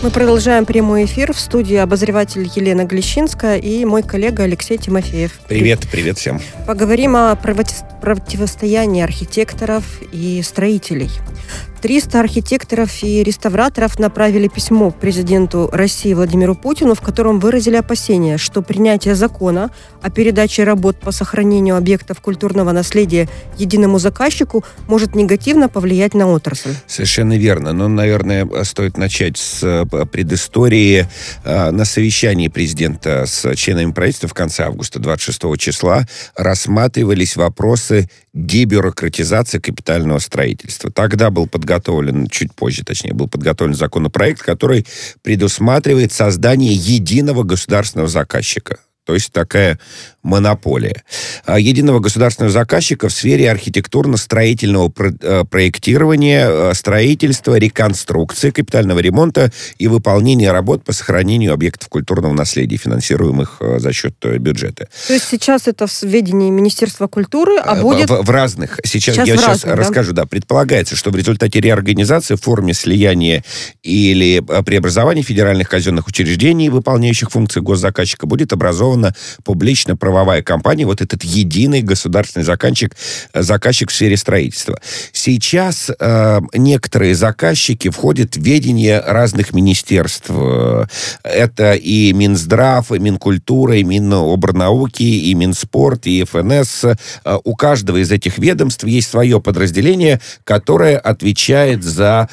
Мы продолжаем прямой эфир. В студии обозреватель Елена Глещинская и мой коллега Алексей Тимофеев. Привет всем. Поговорим о противостоянии архитекторов и строителей. 300 архитекторов и реставраторов направили письмо президенту России Владимиру Путину, в котором выразили опасения, что принятие закона о передаче работ по сохранению объектов культурного наследия единому заказчику может негативно повлиять на отрасль. Совершенно верно. Но, наверное, стоит начать с предыстории. На совещании президента с членами правительства в конце августа, 26 числа, рассматривались вопросы дебюрократизации капитального строительства. Тогда был подготовлен, чуть позже, точнее, был подготовлен законопроект, который предусматривает создание единого государственного заказчика. То есть такая монополия. Единого государственного заказчика в сфере архитектурно-строительного проектирования, строительства, реконструкции, капитального ремонта и выполнения работ по сохранению объектов культурного наследия, финансируемых за счет бюджета. То есть сейчас это в ведении Министерства культуры, а будет... В разных. Сейчас я расскажу. Да, предполагается, что в результате реорганизации в форме слияния или преобразования федеральных казенных учреждений, выполняющих функции госзаказчика, будет образована публично-правовая компания, вот этот единый государственный заказчик в сфере строительства. Сейчас некоторые заказчики входят в ведение разных министерств. Это и Минздрав, и Минкультура, и Минобрнауки, и Минспорт, и ФНС. У каждого из этих ведомств есть свое подразделение, которое отвечает за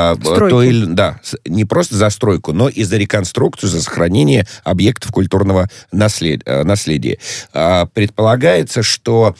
не просто за стройку, но и за реконструкцию, за сохранение объектов культурного наследия. Предполагается, что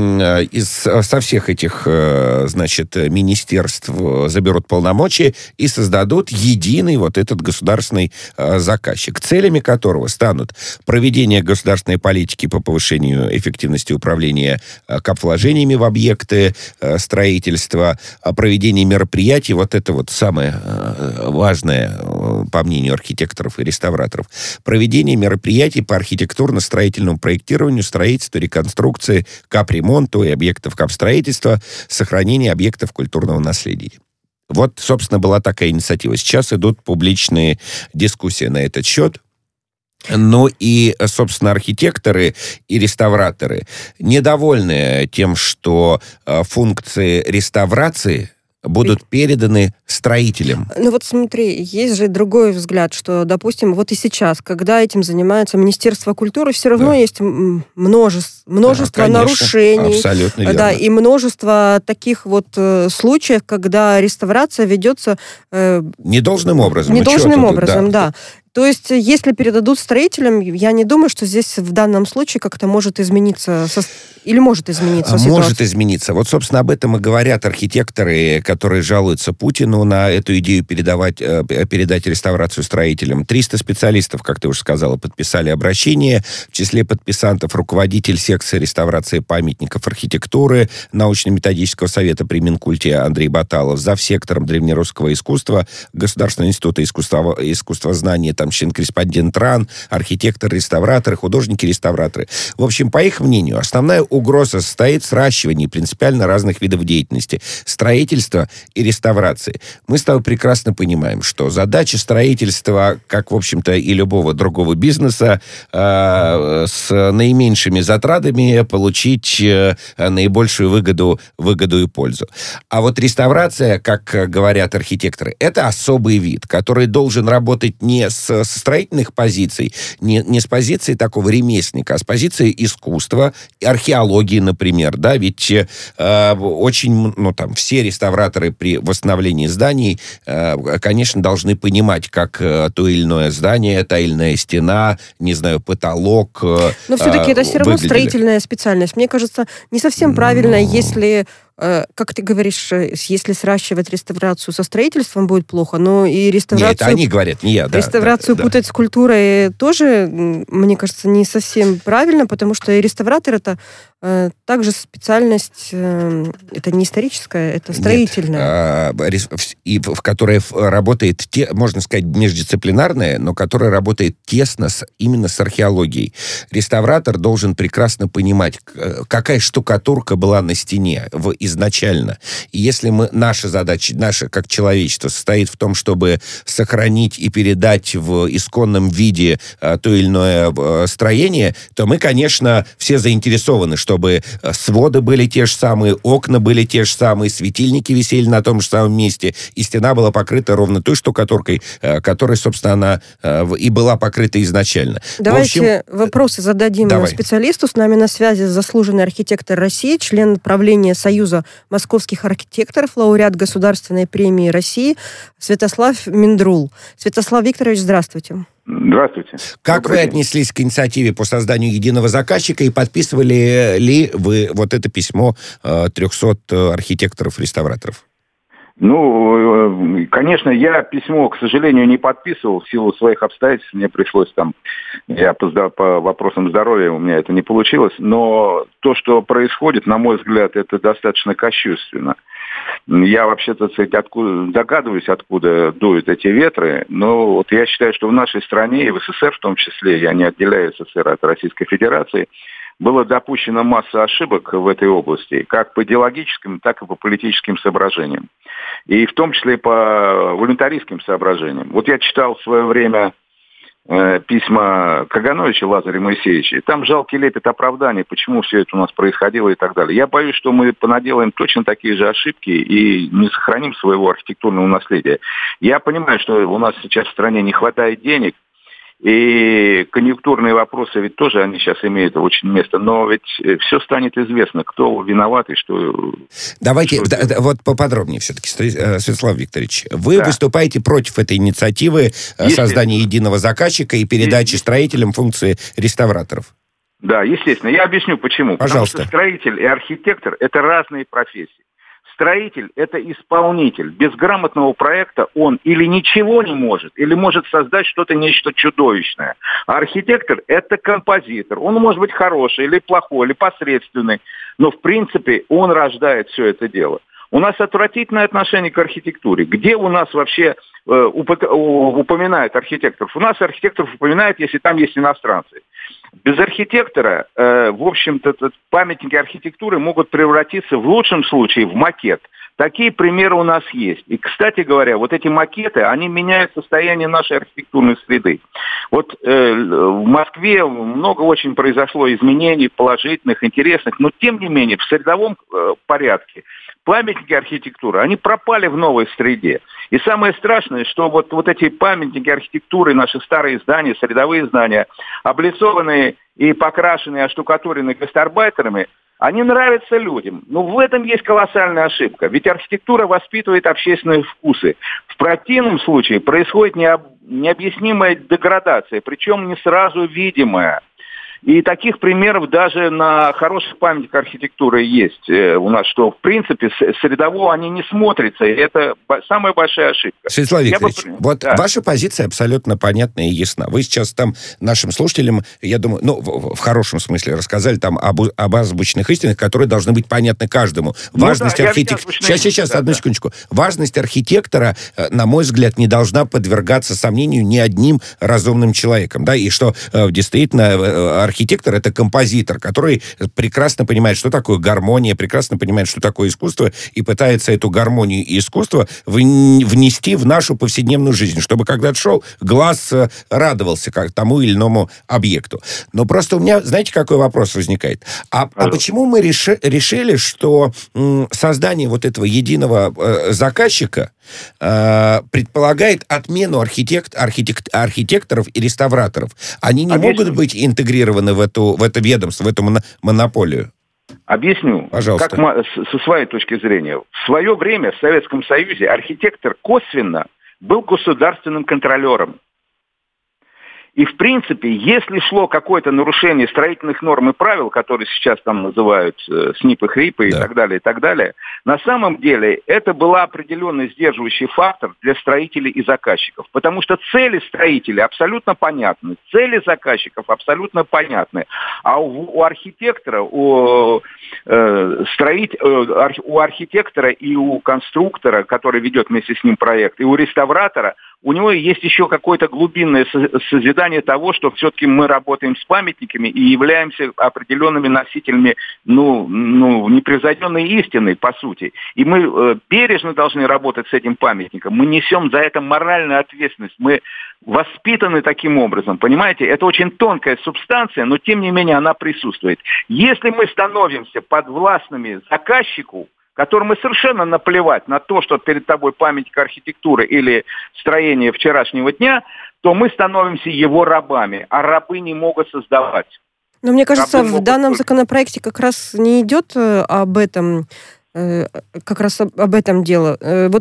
со всех этих, министерств заберут полномочия и создадут единый вот этот государственный заказчик, целями которого станут проведение государственной политики по повышению эффективности управления капвложениями в объекты строительства, проведение мероприятий, вот это вот самое важное, по мнению архитекторов и реставраторов, проведение мероприятий по архитектурно-строительному проектированию, строительству, реконструкции, капремонту и объектов капстроительства, сохранение объектов культурного наследия. Вот, собственно, была такая инициатива. Сейчас идут публичные дискуссии на этот счет. Ну и, собственно, архитекторы и реставраторы недовольны тем, что функции реставрации будут переданы строителям. Ну вот смотри, есть же другой взгляд, что, допустим, вот и сейчас, когда этим занимается Министерство культуры, все равно есть множество нарушений. Абсолютно верно. Да, и множество таких вот случаев, когда реставрация ведется... недолжным образом. Недолжным образом, да. То есть, если передадут строителям, я не думаю, что здесь в данном случае как-то может измениться или может измениться ситуация. Может измениться. Вот, собственно, об этом и говорят архитекторы, которые жалуются Путину на эту идею передать реставрацию строителям. 300 специалистов, как ты уже сказала, подписали обращение. В числе подписантов руководитель секции реставрации памятников архитектуры научно-методического совета при Минкульте Андрей Баталов, завсектором древнерусского искусства Государственного института искусствознания, там член-корреспондент РАН, архитекторы-реставраторы, художники-реставраторы. В общем, по их мнению, основная угроза состоит в сращивании принципиально разных видов деятельности. Строительства и реставрации. Мы с тобой прекрасно понимаем, что задача строительства, как, в общем-то, и любого другого бизнеса, с наименьшими затратами получить наибольшую выгоду и пользу. А вот реставрация, как говорят архитекторы, это особый вид, который должен работать не со строительных позиций, не с позиции такого ремесленника, а с позиции искусства, археологии, например, да, ведь все реставраторы при восстановлении зданий, конечно, должны понимать, как то или иное здание, та или иная стена, не знаю, потолок но все-таки это все равно строительная специальность. Мне кажется, не совсем правильно, если... Как ты говоришь, если сращивать реставрацию со строительством, будет плохо, но и реставрацию... Нет, это они говорят, не я. Реставрацию путать с культурой тоже, мне кажется, не совсем правильно, потому что и реставратор — это Также специальность, это не историческая, это строительная. И в которой работает, можно сказать, междисциплинарная, но которая работает тесно именно с археологией. Реставратор должен прекрасно понимать, какая штукатурка была на стене изначально. И если наша задача, наша как человечество, состоит в том, чтобы сохранить и передать в исконном виде то или иное строение, то мы, конечно, все заинтересованы, чтобы своды были те же самые, окна были те же самые, светильники висели на том же самом месте, и стена была покрыта ровно той штукатуркой, которой, собственно, она и была покрыта изначально. Давайте вопросы зададим специалисту. С нами на связи заслуженный архитектор России, член правления Союза московских архитекторов, лауреат Государственной премии России Святослав Миндрул. Святослав Викторович, здравствуйте. Здравствуйте. Как вы отнеслись к инициативе по созданию единого заказчика и подписывали ли вы вот это письмо 300 архитекторов-реставраторов? Ну, конечно, я письмо, к сожалению, не подписывал в силу своих обстоятельств. Мне пришлось я по вопросам здоровья, у меня это не получилось. Но то, что происходит, на мой взгляд, это достаточно кощунственно. Я вообще-то догадываюсь, откуда дуют эти ветры, но вот я считаю, что в нашей стране, и в СССР в том числе, я не отделяю СССР от Российской Федерации, было допущено масса ошибок в этой области, как по идеологическим, так и по политическим соображениям. И в том числе по волюнтаристским соображениям. Вот я читал в свое время письма Кагановича Лазаря Моисеевича, и там жалкий лепет оправданий, почему все это у нас происходило и так далее. Я боюсь, что мы понаделаем точно такие же ошибки и не сохраним своего архитектурного наследия. Я понимаю, что у нас сейчас в стране не хватает денег, и конъюнктурные вопросы ведь тоже, они сейчас имеют очень место, но ведь все станет известно, кто виноват и что... Давайте вот поподробнее все-таки, Святослав Викторович. Вы выступаете против этой инициативы создания единого заказчика и передачи строителям функции реставраторов? Да, естественно. Я объясню, почему. Пожалуйста. Потому что строитель и архитектор – это разные профессии. Строитель – это исполнитель. Без грамотного проекта он или ничего не может, или может создать нечто чудовищное. А архитектор – это композитор. Он может быть хороший, или плохой, или посредственный. Но, в принципе, он рождает все это дело. У нас отвратительное отношение к архитектуре. Где у нас вообще упоминают архитекторов? У нас архитекторов упоминают, если там есть иностранцы. Без архитектора, в общем-то, памятники архитектуры могут превратиться в лучшем случае в макет. Такие примеры у нас есть. И, кстати говоря, вот эти макеты, они меняют состояние нашей архитектурной среды. Вот в Москве много очень произошло изменений положительных, интересных, но тем не менее в средовом порядке памятники архитектуры, они пропали в новой среде. И самое страшное, что вот эти памятники архитектуры, наши старые здания, средовые здания, облицованные и покрашенные, оштукатуренные гастарбайтерами, они нравятся людям. Но в этом есть колоссальная ошибка. Ведь архитектура воспитывает общественные вкусы. В противном случае происходит необъяснимая деградация, причем не сразу видимая. И таких примеров даже на хороших памятниках архитектуры есть у нас, что, в принципе, средово они не смотрятся, и это самая большая ошибка. Святослав Викторович, ваша позиция абсолютно понятна и ясна. Вы сейчас там нашим слушателям, я думаю, в хорошем смысле рассказали там об азбучных истинах, которые должны быть понятны каждому. Важность архитектора... Сейчас, одну секундочку. Важность архитектора, на мой взгляд, не должна подвергаться сомнению ни одним разумным человеком. Да, и что действительно архитектор — это композитор, который прекрасно понимает, что такое гармония, прекрасно понимает, что такое искусство, и пытается эту гармонию и искусство внести в нашу повседневную жизнь, чтобы когда шел, глаз радовался как тому или иному объекту. Но просто у меня, знаете, какой вопрос возникает? А почему мы решили, что создание вот этого единого заказчика предполагает отмену архитекторов и реставраторов? Они не могут быть интегрированы в это ведомство, в эту монополию? Объясню. Пожалуйста. Как со своей точки зрения. В свое время в Советском Союзе архитектор косвенно был государственным контролером. И, в принципе, если шло какое-то нарушение строительных норм и правил, которые сейчас там называют СНИП и ХРИП и так далее, на самом деле это был определенный сдерживающий фактор для строителей и заказчиков. Потому что цели строителей абсолютно понятны, цели заказчиков абсолютно понятны. А у архитектора, у архитектора и у конструктора, который ведет вместе с ним проект, и у реставратора, у него есть еще какое-то глубинное созидание того, что все-таки мы работаем с памятниками и являемся определенными носителями, непревзойденной истины, по сути. И мы бережно должны работать с этим памятником. Мы несем за это моральную ответственность. Мы воспитаны таким образом, понимаете? Это очень тонкая субстанция, но тем не менее она присутствует. Если мы становимся подвластными заказчику, которому совершенно наплевать на то, что перед тобой памятник архитектуры или строение вчерашнего дня, то мы становимся его рабами, а рабы не могут создавать. Но мне кажется, в данном законопроекте как раз не идет об этом, как раз об этом дело.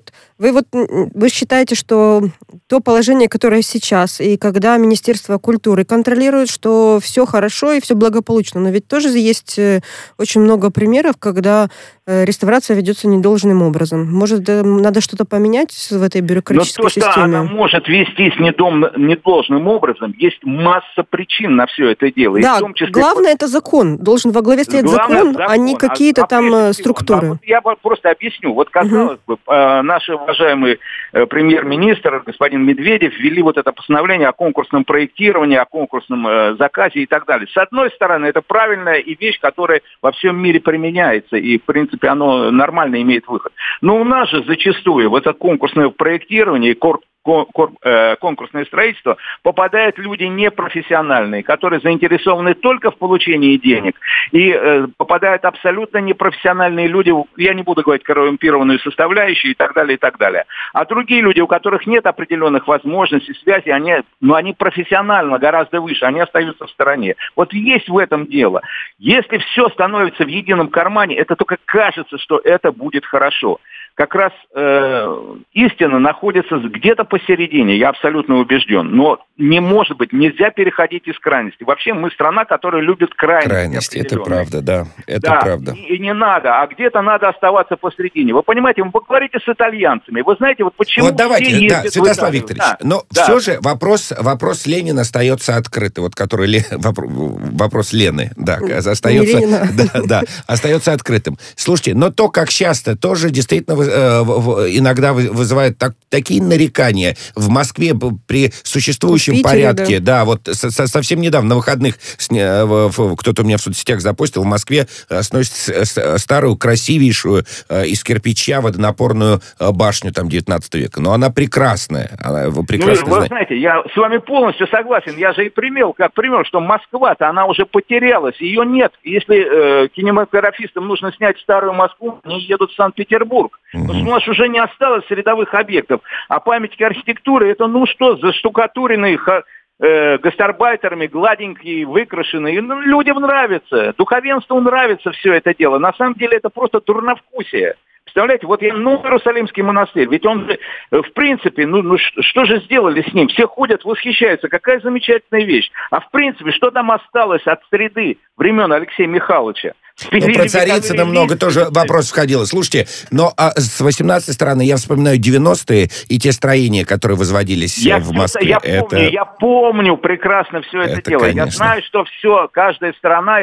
Вы считаете, что то положение, которое сейчас, и когда Министерство культуры контролирует, что все хорошо и все благополучно, но ведь тоже есть очень много примеров, когда реставрация ведется недолжным образом. Может, надо что-то поменять в этой бюрократической системе? Но то, что она может вестись недолжным образом, есть масса причин на все это дело. Да, в том числе... главное это закон. Должен во главе стоять закон, а не какие-то там структуры. Я просто объясню. Вот, казалось бы, наш уважаемый премьер-министр, господин Медведев, ввели вот это постановление о конкурсном проектировании, о конкурсном заказе и так далее. С одной стороны, это правильная и вещь, которая во всем мире применяется, и, в принципе, оно нормально имеет выход. Но у нас же зачастую в это конкурсное проектирование и конкурсное строительство попадают люди непрофессиональные, которые заинтересованы только в получении денег. И попадают абсолютно непрофессиональные люди, я не буду говорить коррумпированную составляющую и так далее, и так далее. А другие люди, у которых нет определенных возможностей, связи, они профессионально гораздо выше, они остаются в стороне. Вот есть в этом дело. Если все становится в едином кармане, это только кажется, что это будет хорошо. Как раз истина находится где-то посередине, я абсолютно убежден. Но не может быть, нельзя переходить из крайности. Вообще мы страна, которая любит крайности. Крайности, это правда, да. Это правда. И не надо, а где-то надо оставаться посередине. Вы понимаете, вы поговорите с итальянцами. Вы знаете, вот почему вот давайте, все ездят в Италию. Святослав Викторович, но все же вопрос Ленина остается открытым. Вот который вопрос Лены, остается открытым. Слушайте, но то, как часто, тоже действительно иногда вызывает такие нарекания в Москве при существующем порядке. Да, вот совсем недавно, на выходных, кто-то у меня в соцсетях запостил, в Москве сносит старую, красивейшую из кирпича водонапорную башню там 19 века. Но она прекрасная. Вы знаете, я с вами полностью согласен. Я же и пример, что Москва-то, она уже потерялась. Ее нет. Если кинематографистам нужно снять старую Москву, они едут в Санкт-Петербург. Потому что у нас уже не осталось рядовых объектов. А памятники архитектуры, это заштукатуренные гастарбайтерами, гладенькие, выкрашенные. Людям нравится. Духовенству нравится все это дело. На самом деле это просто дурновкусие. Представляете, вот Иерусалимский монастырь, ведь он же, в принципе, что же сделали с ним? Все ходят, восхищаются, какая замечательная вещь. А в принципе, что там осталось от среды времен Алексея Михайловича? Про Царицына много тоже вопросов входило. Слушайте, но с 18-й стороны я вспоминаю 90-е и те строения, которые возводились в Москве. Я помню прекрасно все это дело. Конечно. Я знаю, что все, каждая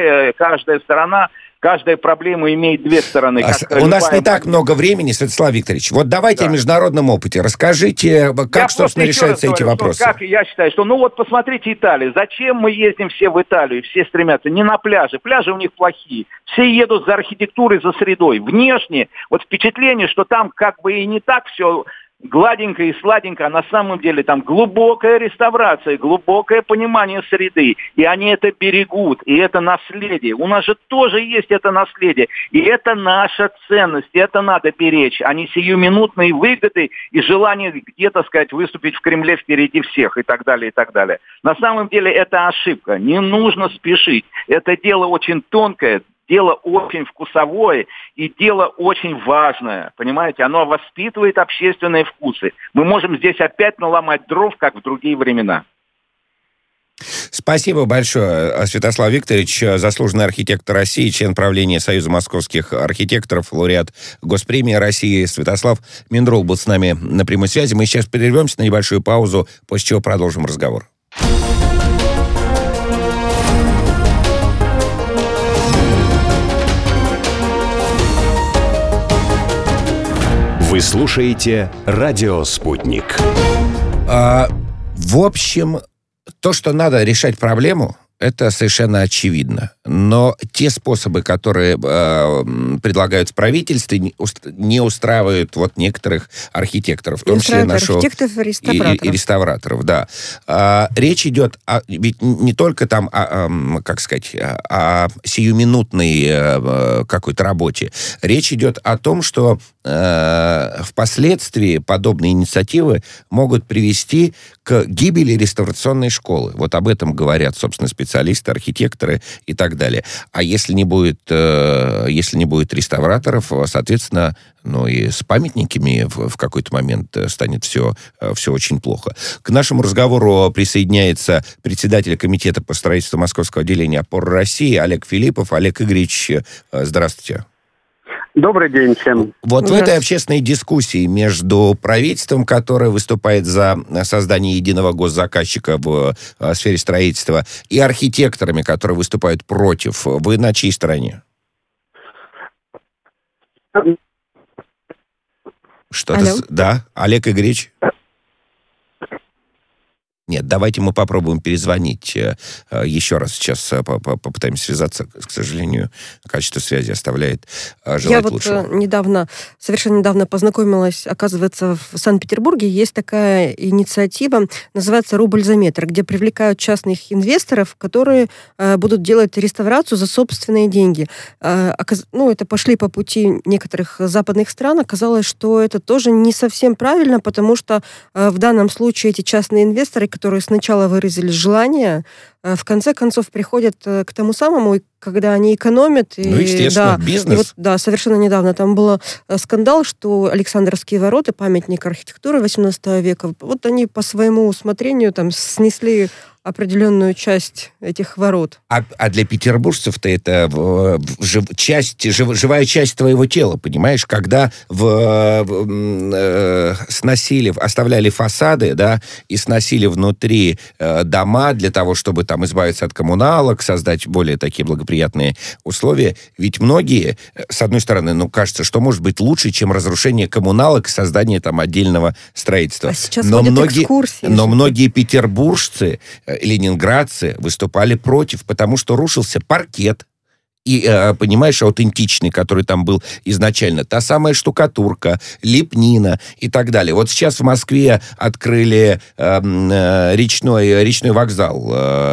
проблема имеет две стороны. У нас не так много времени, Святослав Викторович. Вот давайте о международном опыте. Расскажите, как, собственно, решаются эти вопросы. Как я считаю, что, посмотрите Италию. Зачем мы ездим все в Италию? Все стремятся не на пляжи. Пляжи у них плохие. Все едут за архитектурой, за средой. Внешне, впечатление, что там как бы и не так все гладенько и сладенько, а на самом деле там глубокая реставрация, глубокое понимание среды. И они это берегут, и это наследие. У нас же тоже есть это наследие. И это наша ценность, и это надо беречь, а не сиюминутные выгоды и желание где-то, выступить в Кремле впереди всех и так далее, и так далее. На самом деле это ошибка. Не нужно спешить. Это дело очень тонкое, дело очень вкусовое и дело очень важное, понимаете? Оно воспитывает общественные вкусы. Мы можем здесь опять наломать дров, как в другие времена. Спасибо большое, Святослав Викторович, заслуженный архитектор России, член правления Союза московских архитекторов, лауреат Госпремии России. Святослав Миндрул был с нами на прямой связи. Мы сейчас прервемся на небольшую паузу, после чего продолжим разговор. Вы слушаете «Радио Спутник». В общем, то, что надо решать проблему, это совершенно очевидно. Но те способы, которые предлагают в правительстве, не устраивают вот некоторых архитекторов, в том числе нашего... И реставраторов, да. Речь идет ведь не только там о сиюминутной какой-то работе. Речь идет о том, что впоследствии подобные инициативы могут привести к гибели реставрационной школы. Вот об этом говорят, собственно, специалисты, архитекторы и так далее. А если не будет реставраторов, соответственно, и с памятниками в какой-то момент станет все очень плохо. К нашему разговору присоединяется председатель комитета по строительству Московского отделения «Опор России» Олег Филиппов. Олег Игоревич, здравствуйте. Добрый день всем. Вот в этой общественной дискуссии между правительством, которое выступает за создание единого госзаказчика в сфере строительства, и архитекторами, которые выступают против, вы на чьей стороне? Алло. Да, Олег Игоревич? Нет, давайте мы попробуем перезвонить еще раз. Сейчас попытаемся связаться. К сожалению, качество связи оставляет желать лучшего. Я совершенно недавно познакомилась, оказывается, в Санкт-Петербурге есть такая инициатива, называется «Рубль за метр», где привлекают частных инвесторов, которые будут делать реставрацию за собственные деньги. Это пошли по пути некоторых западных стран. Оказалось, что это тоже не совсем правильно, потому что в данном случае эти частные инвесторы, которые сначала выразили желание, в конце концов приходят к тому самому, когда они экономят. Естественно, бизнес. Совершенно недавно там был скандал, что Александровские ворота, памятник архитектуры XVIII века, вот они по своему усмотрению там снесли определенную часть этих ворот. А для петербуржцев-то это живая часть твоего тела, понимаешь? Когда оставляли фасады, да, и сносили внутри дома для того, чтобы там избавиться от коммуналок, создать более такие благоприятные условия. Ведь многие, с одной стороны, кажется, что может быть лучше, чем разрушение коммуналок и создание там отдельного строительства. А сейчас ходят экскурсии. Но многие петербуржцы, ленинградцы выступали против, потому что рушился паркет. И, понимаешь, аутентичный, который там был изначально. Та самая штукатурка, лепнина и так далее. Вот сейчас в Москве открыли речной вокзал.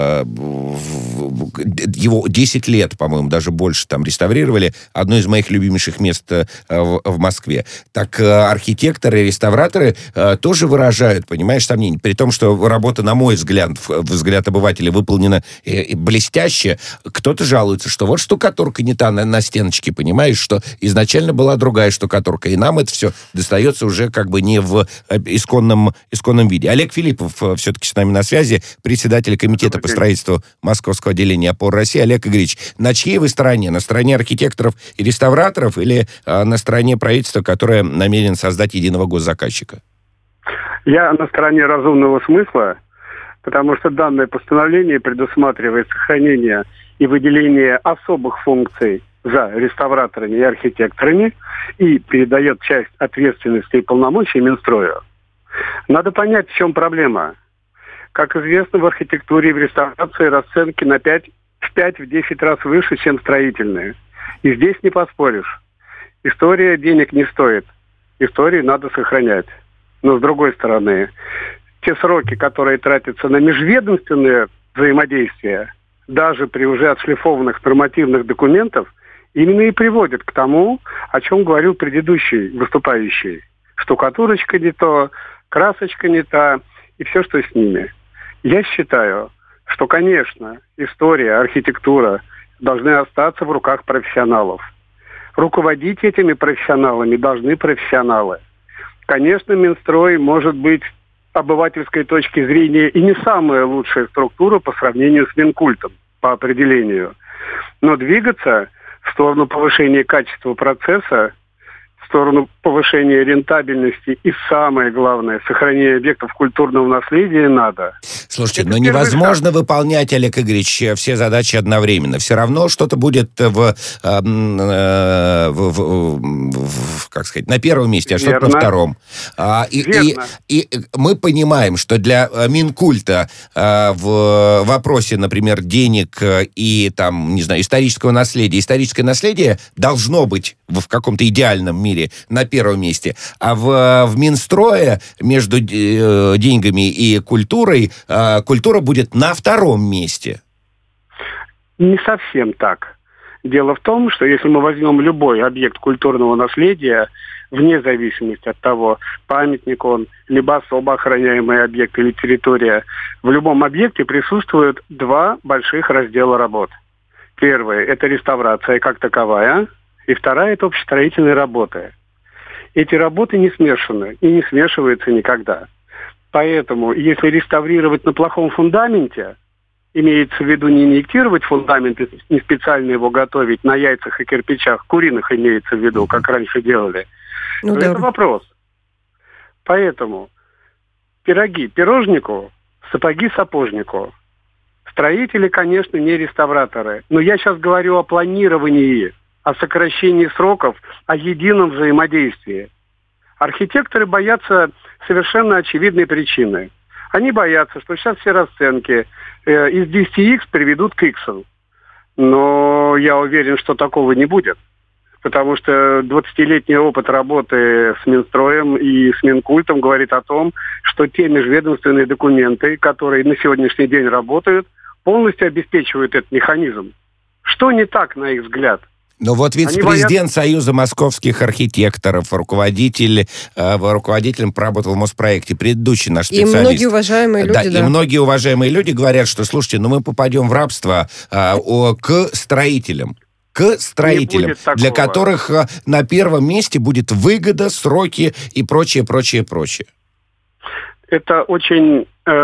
Его 10 лет, по-моему, даже больше там реставрировали. Одно из моих любимейших мест в Москве. Так архитекторы, реставраторы тоже выражают, понимаешь, сомнения. При том, что работа, на мой взгляд обывателя, выполнена блестяще. Кто-то жалуется, что вот штукатурка не та на стеночке, понимаешь, что изначально была другая штукатурка, и нам это все достается уже как бы не в исконном виде. Олег Филиппов все-таки с нами на связи, председатель комитета по строительству Московского отделения «Опор России». Олег Игоревич, на чьей вы стороне? На стороне архитекторов и реставраторов или на стороне правительства, которое намерено создать единого госзаказчика? Я на стороне разумного смысла, потому что данное постановление предусматривает сохранение и выделение особых функций за реставраторами и архитекторами и передает часть ответственности и полномочий Минстрою. Надо понять, в чем проблема. Как известно, в архитектуре и в реставрации расценки в 5-10 раз выше, чем строительные. И здесь не поспоришь. История денег не стоит. Историю надо сохранять. Но с другой стороны, те сроки, которые тратятся на межведомственное взаимодействие, даже при уже отшлифованных нормативных документах, именно и приводят к тому, о чем говорил предыдущий выступающий. Штукатурочка не то, красочка не та, и все, что с ними. Я считаю, что, конечно, история, архитектура должны остаться в руках профессионалов. Руководить этими профессионалами должны профессионалы. Конечно, Минстрой может быть обывательской точки зрения и не самая лучшая структура по сравнению с Минкультом по определению. Но двигаться в сторону повышения качества процесса, в сторону повышения рентабельности и, самое главное, сохранения объектов культурного наследия надо. Слушайте, но невозможно выполнять, Олег Игоревич, все задачи одновременно. Все равно что-то будет как сказать, на первом месте, а что-то на втором. И мы понимаем, что для Минкульта в вопросе, например, денег и там, не знаю, историческое наследие должно быть в каком-то идеальном мире на первом месте, а в Минстрое между деньгами и культурой культура будет на втором месте. Не совсем так. Дело в том, что если мы возьмем любой объект культурного наследия, вне зависимости от того, памятник он, либо особо охраняемый объект или территория, в любом объекте присутствуют два больших раздела работ. Первое – это реставрация как таковая, и вторая – это общестроительные работы. Эти работы не смешаны и не смешиваются никогда. Поэтому, если реставрировать на плохом фундаменте, имеется в виду не инъектировать фундамент, не специально его готовить на яйцах и кирпичах, куриных имеется в виду, как раньше делали, то это вопрос. Поэтому пироги пирожнику, сапоги сапожнику. Строители, конечно, не реставраторы. Но я сейчас говорю о планировании, о сокращении сроков, о едином взаимодействии. Архитекторы боятся совершенно очевидной причины. Они боятся, что сейчас все расценки из 10X приведут к X. Но я уверен, что такого не будет. Потому что 20-летний опыт работы с Минстроем и с Минкультом говорит о том, что те межведомственные документы, которые на сегодняшний день работают, полностью обеспечивают этот механизм. Что не так, на их взгляд? Ну вот вице-президент Союза московских архитекторов, руководителем поработал в Моспроекте, предыдущий наш специалист. И многие уважаемые люди, и многие уважаемые люди говорят, что, слушайте, мы попадем в рабство к строителям. Для которых на первом месте будет выгода, сроки и прочее. Это очень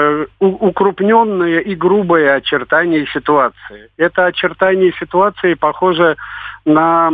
укрупненное и грубое очертание ситуации. Это очертание ситуации похоже на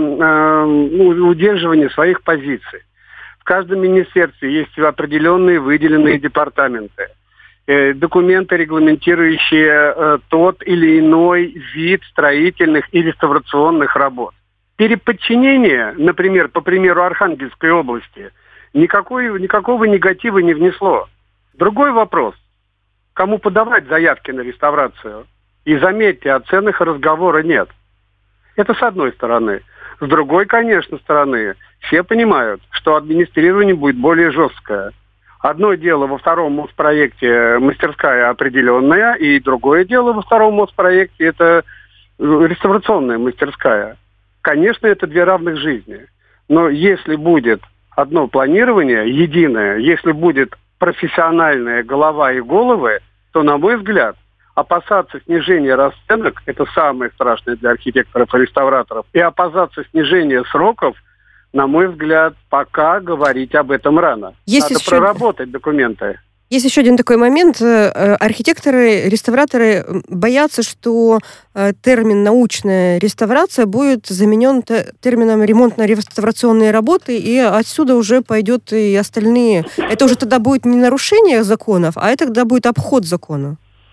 удерживание своих позиций. В каждом министерстве есть определенные выделенные департаменты. Документы, регламентирующие тот или иной вид строительных и реставрационных работ. Переподчинение, например, по примеру Архангельской области, никакого негатива не внесло. Другой вопрос. Кому подавать заявки на реставрацию? И заметьте, о ценах разговора нет. Это с одной стороны. С другой, конечно, стороны, все понимают, что администрирование будет более жесткое. Одно дело во втором Моспроекте мастерская определенная, и другое дело во втором Моспроекте это реставрационная мастерская. Конечно, это две равных жизни. Но если будет одно планирование единое, если будет профессиональная голова и головы, то, на мой взгляд, опасаться снижения расценок – это самое страшное для архитекторов и реставраторов. И опасаться снижения сроков, на мой взгляд, пока говорить об этом рано. Надо проработать документы. Есть еще один такой момент. Архитекторы, реставраторы боятся, что термин «научная реставрация» будет заменен термином «ремонтно-реставрационные работы», и отсюда уже пойдет и остальные. Это уже тогда будет не нарушение законов, а это тогда будет обход закона.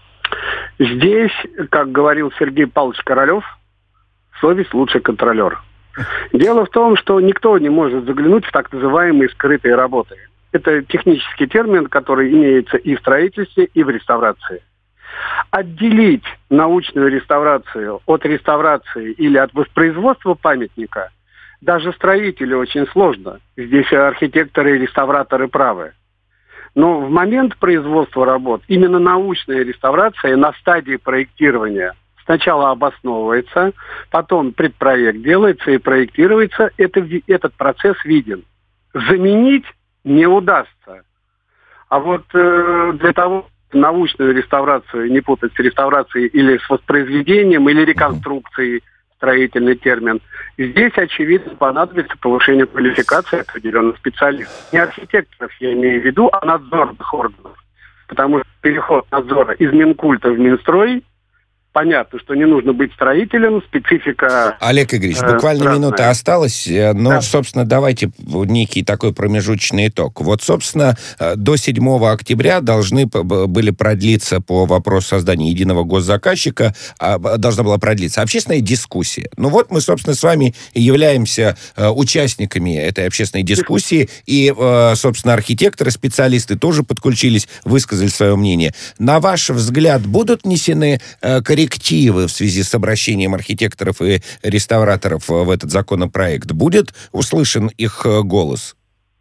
Здесь, как говорил Сергей Павлович Королев, совесть лучший контролер. Дело в том, что никто не может заглянуть в так называемые скрытые работы. Это технический термин, который имеется и в строительстве, и в реставрации. Отделить научную реставрацию от реставрации или от воспроизводства памятника даже строителю очень сложно. Здесь архитекторы и реставраторы правы. Но в момент производства работ именно научная реставрация на стадии проектирования сначала обосновывается, потом предпроект делается и проектируется. Этот процесс виден. Заменить не удастся. А вот для того, научную реставрацию не путать с реставрацией или с воспроизведением, или реконструкцией, строительный термин, здесь, очевидно, понадобится повышение квалификации определенных специалистов. Не архитекторов, я имею в виду, а надзорных органов. Потому что переход надзора из Минкульта в Минстрой, понятно, что не нужно быть строителем, специфика... Олег Игоревич, буквально разная. минута осталась, но, Да. собственно, давайте некий такой промежуточный итог. Вот, собственно, до 7 октября должны были продлиться по вопросу создания единого госзаказчика, должна была продлиться общественная дискуссия. Ну вот мы, собственно, с вами и являемся участниками этой общественной дискуссии, и, собственно, архитекторы, специалисты тоже подключились, высказали свое мнение. На ваш взгляд, будут внесены коррективы в связи с обращением архитекторов и реставраторов в этот законопроект? Будет услышан их голос?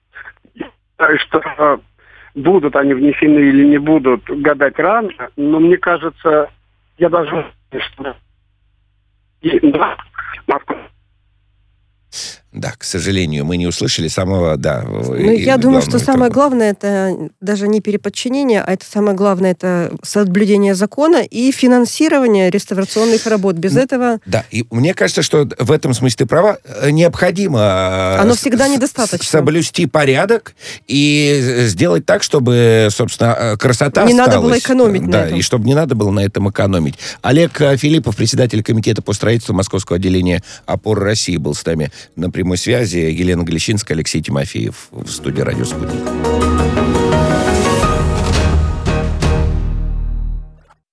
Что будут они внесены или не будут, гадать рано, но мне кажется, я даже... Да, к сожалению, мы не услышали самого, да. Я думаю, что самое главное, это даже не переподчинение, а это самое главное, это соблюдение закона и финансирование реставрационных работ. Без этого... Да, и мне кажется, что в этом смысле ты права, необходимо... Оно всегда недостаточно. Соблюсти порядок и сделать так, чтобы, собственно, красота не осталась. Надо было экономить на да, этом. и чтобы не надо было на этом экономить. Олег Филиппов, председатель комитета по строительству Московского отделения «Опоры России», был с нами на прямой связи. Елена Глещинская, Алексей Тимофеев в студии «Радио Спутник».